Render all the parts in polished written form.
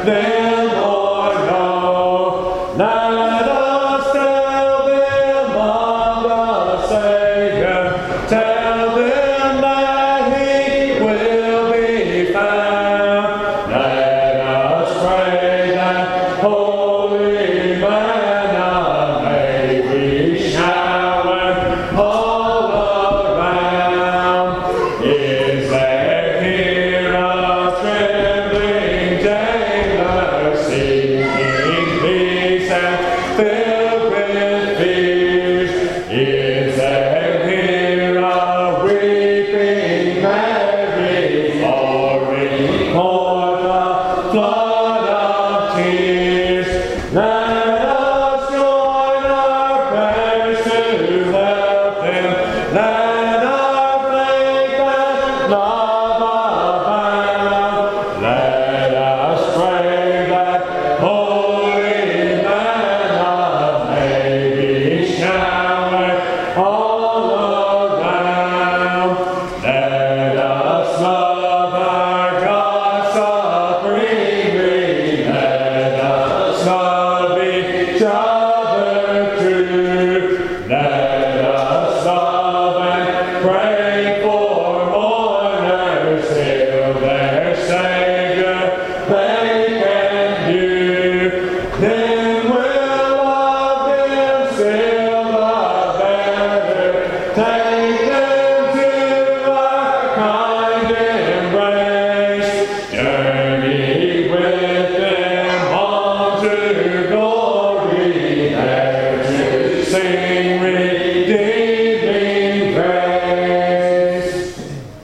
them, Lord, know. Let us tell them of the Savior. Tell them that He will be found. Let us pray that holy manna may be showered all around. Is there here a trembling jailer seeking peace and filled with fears? Is there here a weeping Mary pouring forth a flood of tears? Let us join our prayers to help them. Let our faith and love abound. Let us pray that holy manna may be showered all around. Let us love our God supremely. Let us love each other true. Let us love and pray for mourners till their Savior they can view. Then will love them still the better. Take them to our kind embrace. Journey with them on to glory, there to sing redeeming grace.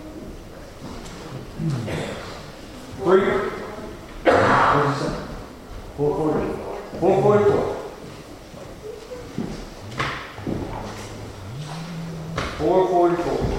444. 444.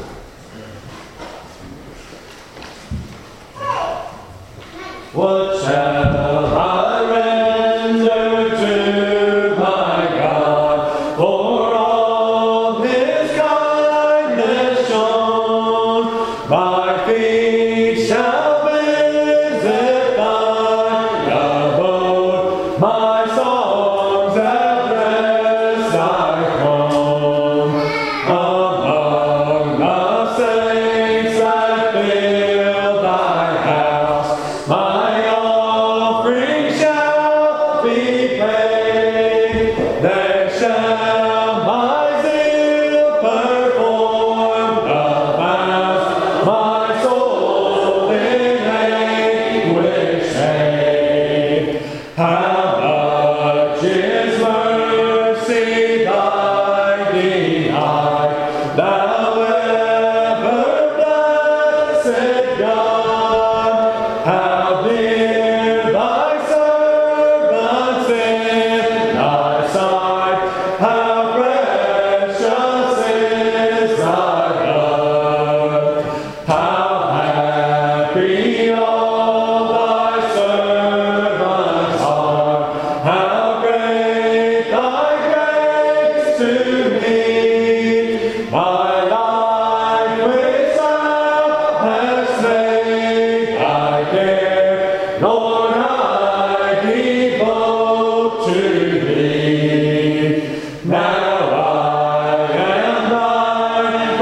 What shall I render to my God for all His kindness shown? My feet shall visit Thy abode, my songs address Thy throne. Among the saints that fill Thy house, my offering shall be paid. There shall my zeal perform the vows, my soul in anguish made. How much is mercy Thy denied, Thou ever blessed God? How dear Thy servants in Thy sight, how precious is Thy blood. How happy all Thy servants are, how great Thy grace to me. My life without has made Thy care, Lord, I devote to Thee. Now I am Thine,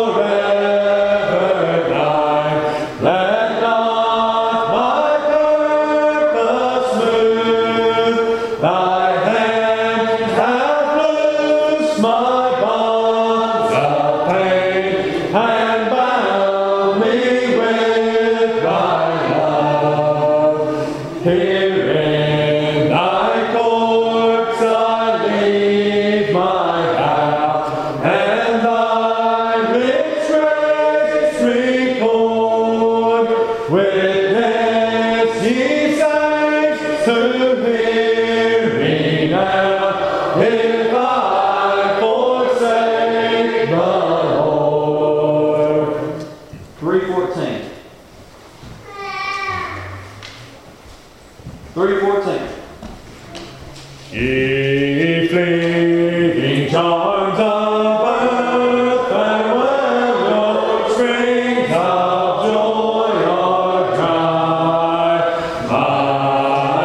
forever Thine. Let not my purpose move. Thy hand hath loosed my bonds of pain, and bound me with Thy love. Here in Thy courts I leave my vow, and Thy rich grace record. Witness, ye saints, to hear me now, if I forsake the Lord. 3:14. 3:14. Ye fleeting charms of earth, farewell your springs of joy are dry. My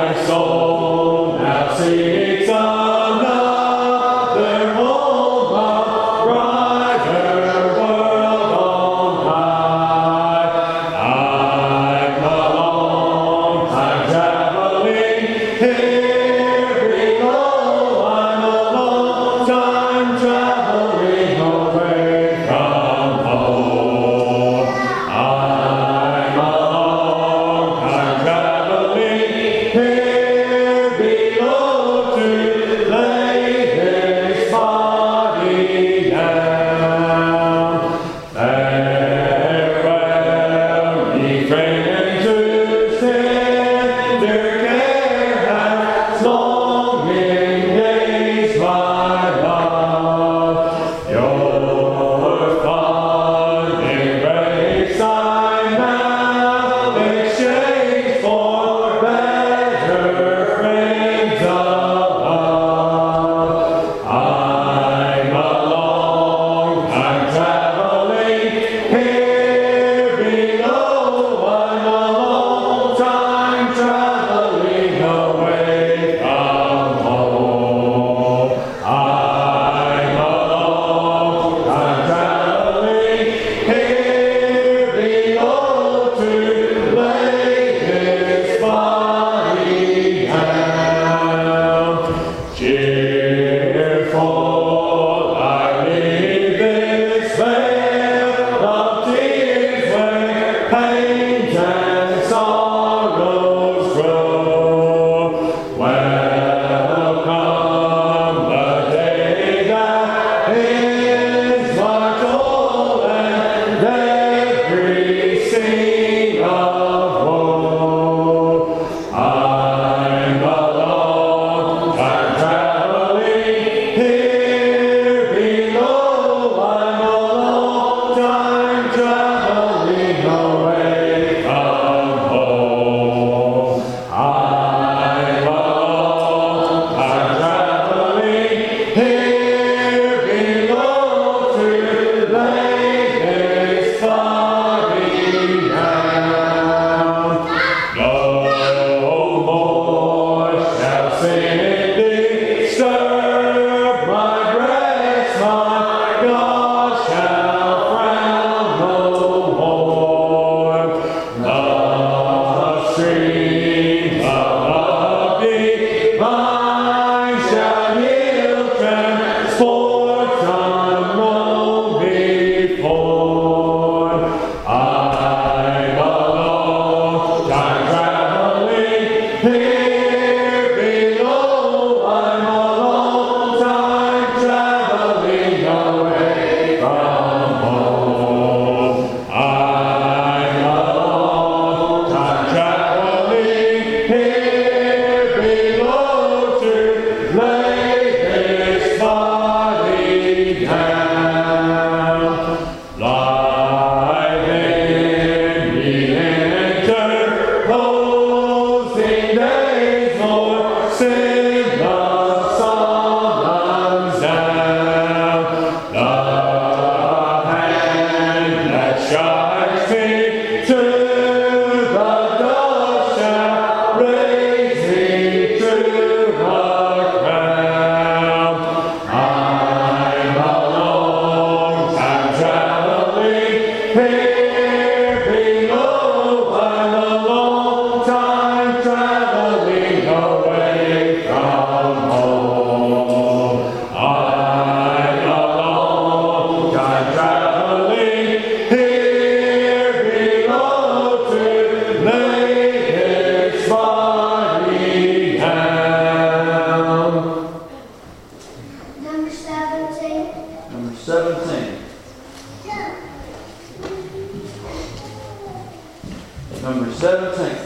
Number 17.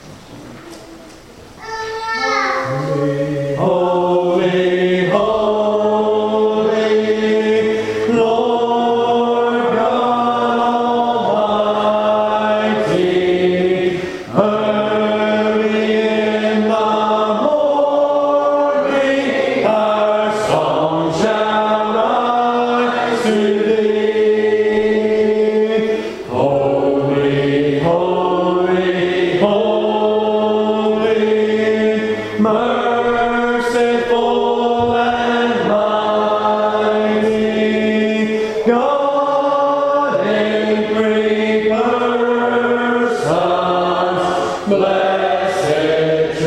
Holy, holy, Lord God Almighty, early in the morning our song shall rise to thee. Holy, holy, holy, merciful and mighty, God in three persons, blessed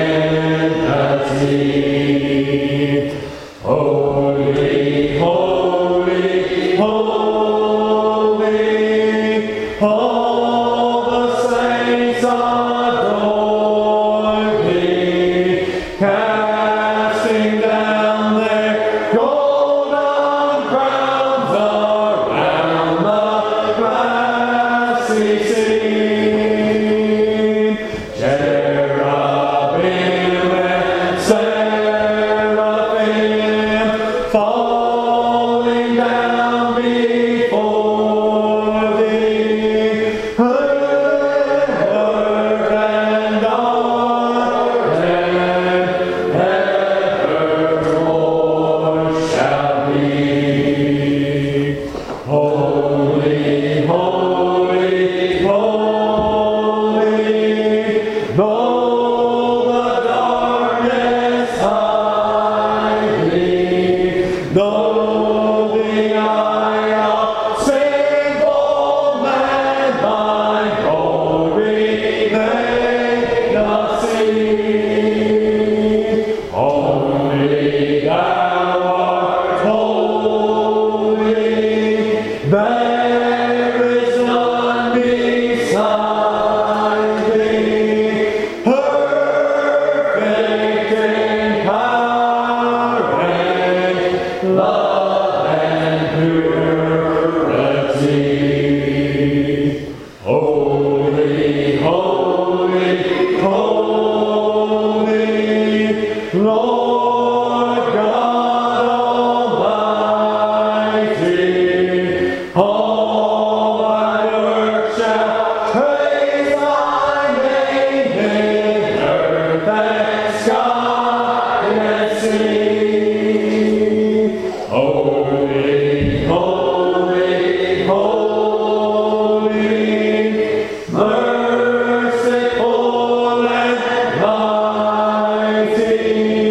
Trinity. Holy, holy, holy, all the saints adore thee. Though the darkness hide me, though the eye of sinful man thy glory may not see, only thou art holy. There is none beside thee, perfect in power and love and purity. Holy, holy, holy, Lord God Almighty. All thy works shall praise thy name in earth and sky and sea. Holy, holy, holy, merciful and mighty,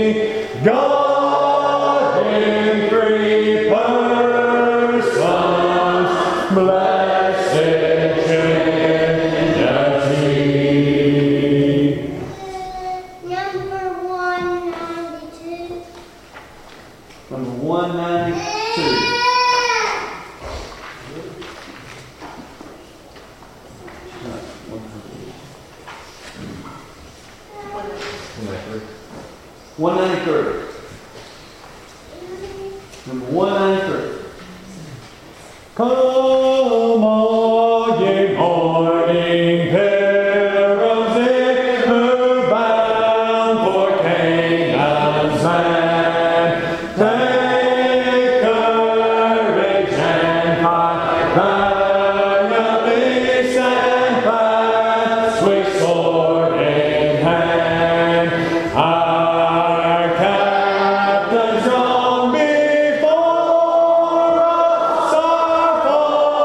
God in three persons, blessed Trinity. Number 192. Number 192. Number 193. Come all ye morning pilgrims, hither bound for Canaan's land. Take courage and fight valiantly, stand fast with sword in hand. Our captains gone before us are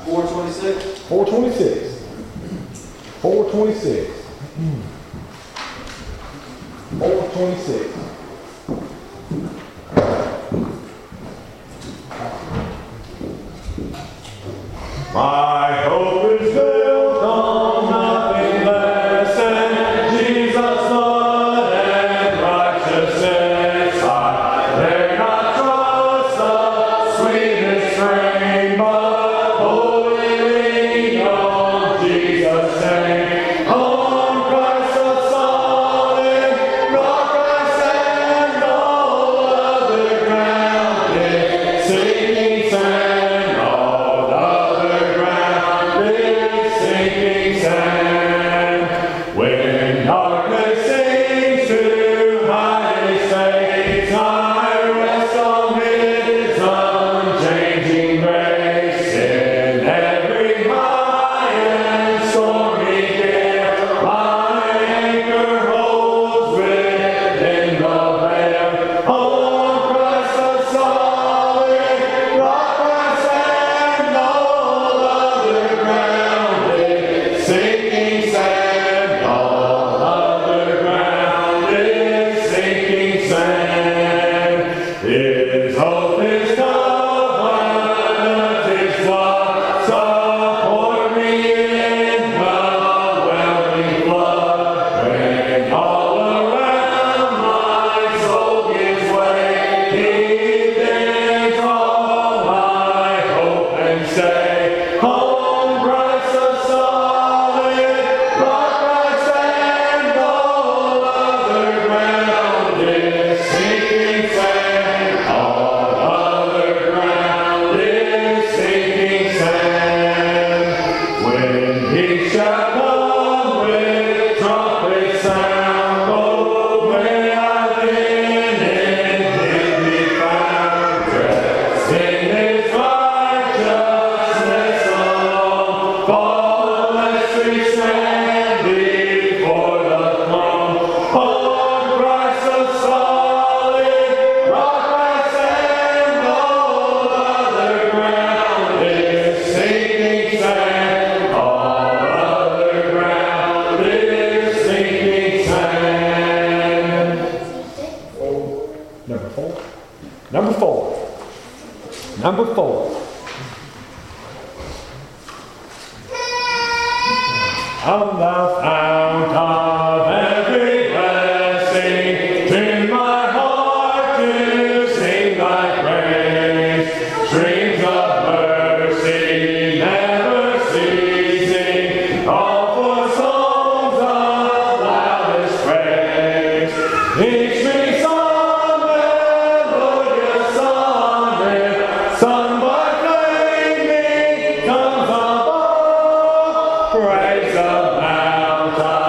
426. 426. 426. 426. My hope is built on nothing less than Jesus' blood and righteousness. I dare not trust the sweetest frame, but wholly lean on Jesus' name. On Christ the solid rock I stand, all other ground is sinking sand. All other ground is sinking sand. When darkness seems to hide His face, I rest on His unchanging grace. In every high and stormy gale, my anchor holds within the veil. On Christ the solid rock I stand, all other ground is sinking sand. All other ground is sinking sand. His hope is covenant, His blood support me in the whelming flood. When all around my soul gives way, He bids all my hope and stay. On Christ the solid rock I stand, all other ground is sinking sand. All other ground is sinking sand. When He shall come with trumpet sound, oh, may I then in Him be found, dressed in His righteousness alone. Faultless we stand before the throne. On Christ the solid rock I stand, all other ground is sinking sand. All other ground is sinking sand. Number 4. Number 4. Number 4. I'm the fount of every blessing, tune my heart to sing Thy praise. Streams of mercy never ceasing, all for songs of loudest praise. Teach me some melodious sonnet, sung by flaming tongues above. Praise the mountain.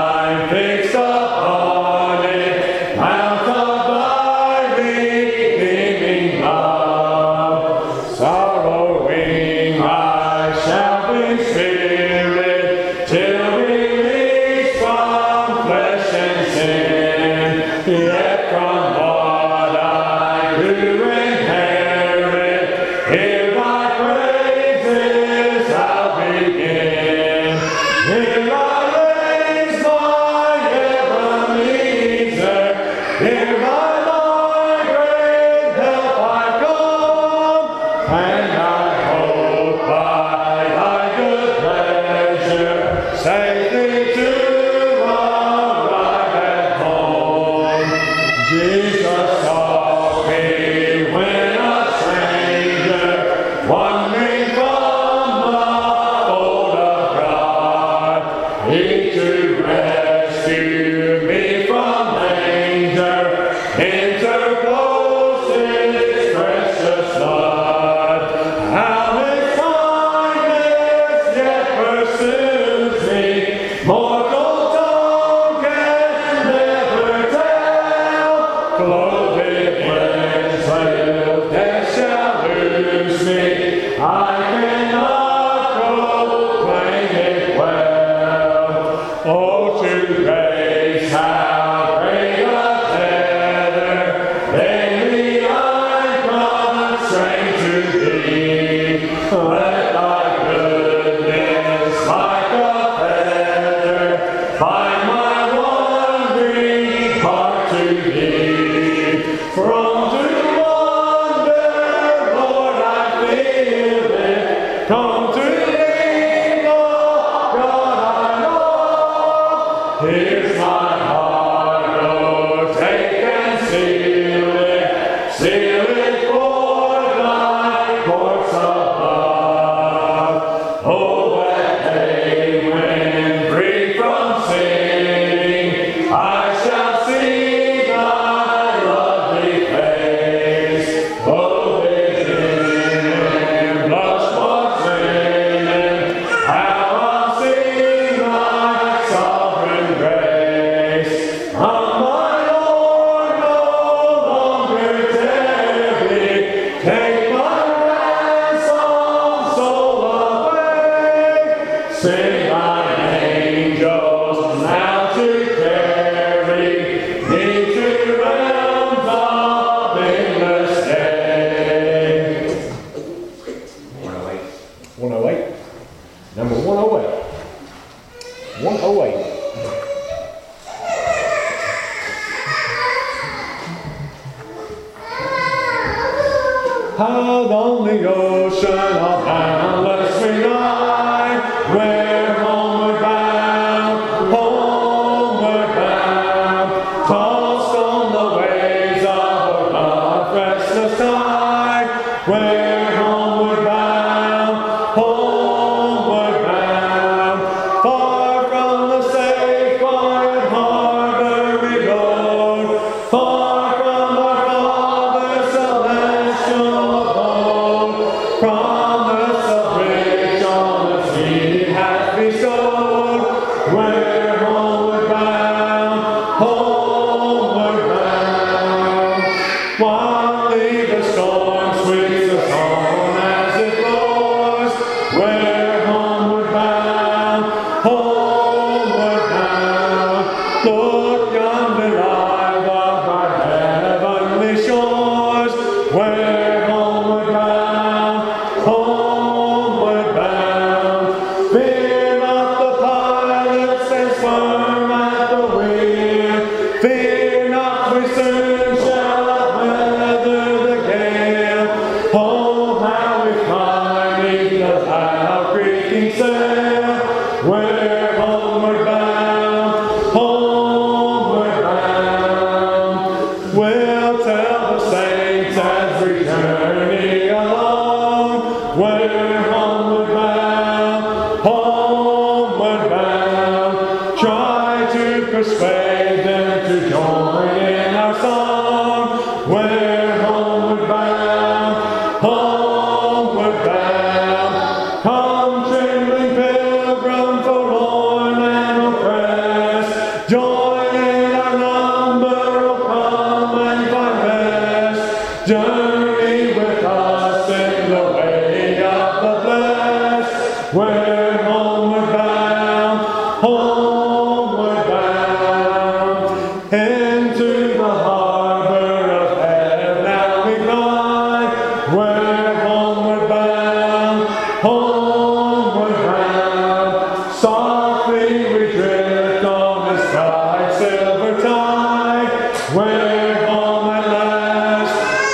Out on the ocean of boundless we lie, we're homeward bound, tossed on the waves of a restless tide. We're homeward bound, far from the safe, quiet harbor we go, far from our Father's celestial promise of rich on us He has bestowed. We're homeward bound, wildly the storm sweeps us on as it roars. We're homeward bound, look yonder lie the bright heavenly shores. We're homeward bound, fear not the pilot stands firm at the wheel, fear not we soon shall weather the gale. Oh, how we fly beneath the loud creaking sail. We're homeward bound, we'll tell the saints as we journey along. We're homeward bound, try to persuade them to join in our song. We're homeward bound, come trembling pilgrim, forlorn and oppressed, join in our number, oh come and find rest, journey with us in the way of the blessed. We're homeward bound, into the harbor of heaven now we glide. We're homeward bound, softly we drift on this bright silver tide. We're home at last,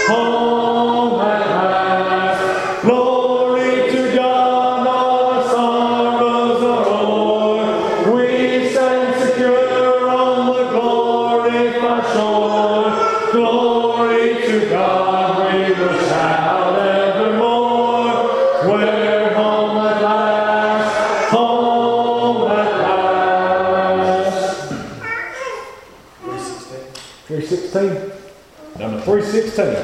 glory to God, all our sorrows are o'er. We stand secure on the glorified shore. Glory to God, we will shout evermore. We're home at last, 316, number 316.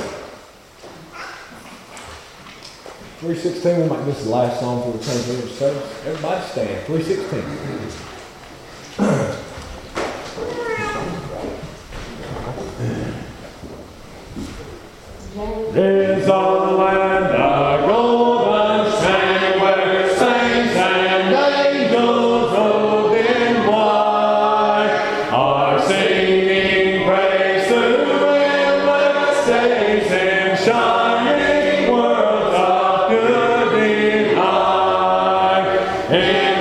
316, we might miss the last song for the Transmitter service. Everybody stand, 316. There's on the land a golden sanctuary, saints and angels robed in white are singing praise to endless days in shining worlds of good delight.